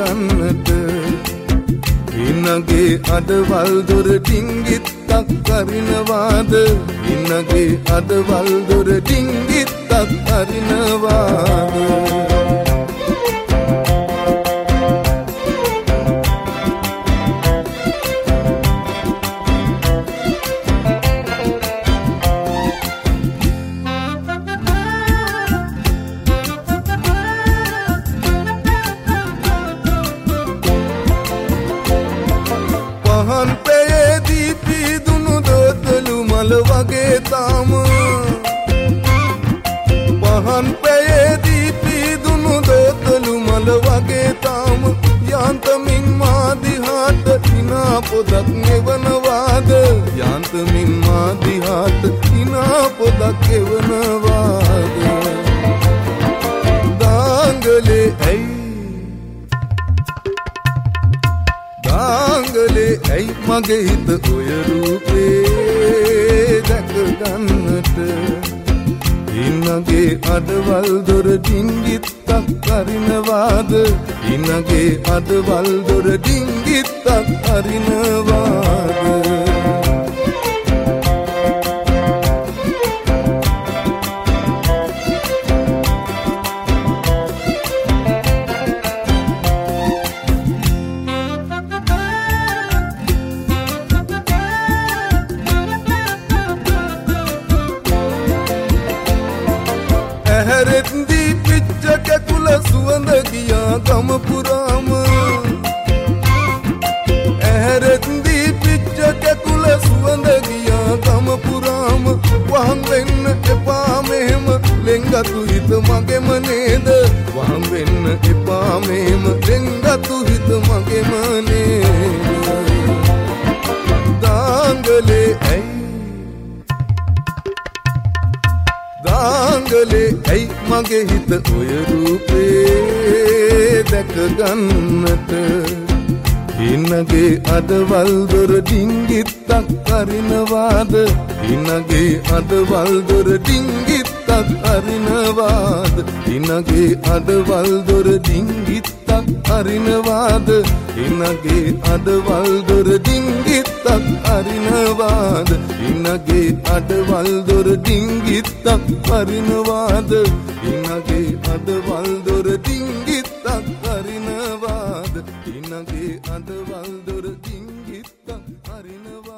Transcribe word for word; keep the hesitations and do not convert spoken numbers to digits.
ගන්නට ඉන්නගේ අඩවල් දොර ඩිංගිත්තක් අරිනවාද ඉන්නගේ අඩවල් දොර ඩිංගිත්තක් අරිනවාද පහන් පෙයේදී පීදුණු දොතලු මල වගේ තාම පහන් පෙයේදී පීදුණු දොතලු මල වගේ තාම යාන්තමින් මා දිහාට හිනා පොදක් එවනවාද යාන්තමින් මා දිහාට හිනා පොදක් එවනවාද දාංගලේ ඇයි දාංගලේ ඇයි මගේ හිත ඔය රූපේ දැක ගන්නට ඉන්නගේ අඩවල් දොර ඩිංගිත්තක් අරිනවාද ඉන්නගේ අඩවල් දොර ඩිංගිත්තක් අරිනවාද ඇහැරෙත්දී පිච්ච කැකුල සුවඳ ගියා ගම පුරාම ඇහැරෙත්දී පිච්ච කැකුල සුවඳ ගියා ගම පුරාම වහන් වෙන්න එපා මෙහෙම ලෙන්ගතු හිත මගෙම නේද වහන් වෙන්න එපා මෙහෙම ලෙන්ගතු හිත මගෙම නේද දාංගලේ ඇයි දාංගලේ ඇයි මගේ හිත ඔය රූපේ දැක ගන්නට ඉන්නගේ අඩවල් දොර ඩිංගිත්තක් අරිනවාද ඉන්නගේ අඩවල් දොර ඩිංගිත්තක් අරිනවාද ඉන්නගේ අඩවල් දොර ඩිංගිත්තක් අරිනවාද ඉන්නගේ අඩවල් දොර ඩිංගිත්තක් අරිනවාද ඉන්නගේ අඩවල් දොර ඩිංගිත්තක් අරිනවාද ඉන්නගේ අඩවල් දොර ඩිංගිත්තක් අරිනවාද ඉන්නගේ අඩවල් දොර ඩිංගිත්තක් අරිනවාද